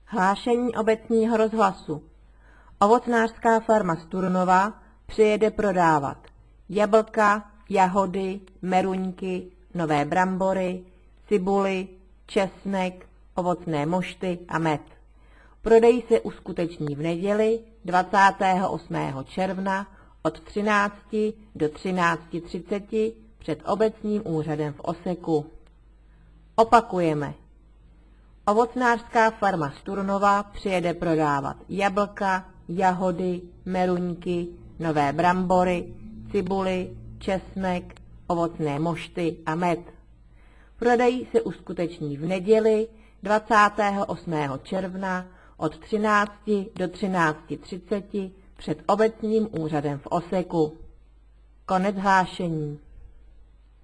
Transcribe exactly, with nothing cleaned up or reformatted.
Hlášení obecního rozhlasu. Ovocnářská farma z Turnova přijede prodávat jablka, jahody, meruňky, nové brambory, cibuly, česnek, ovocné mošty a med. Prodej se uskuteční v neděli dvacátého osmého června od třinácti do třinácti třiceti před obecním úřadem v Oseku. Opakujeme. Ovocnářská farma z Turnova přijede prodávat jablka, jahody, meruňky, nové brambory, cibuly, česnek, ovocné mošty a med. Prodej se uskuteční v neděli dvacátého osmého června od třinácti do třinácti třiceti před obecním úřadem v Oseku. Konec hlášení.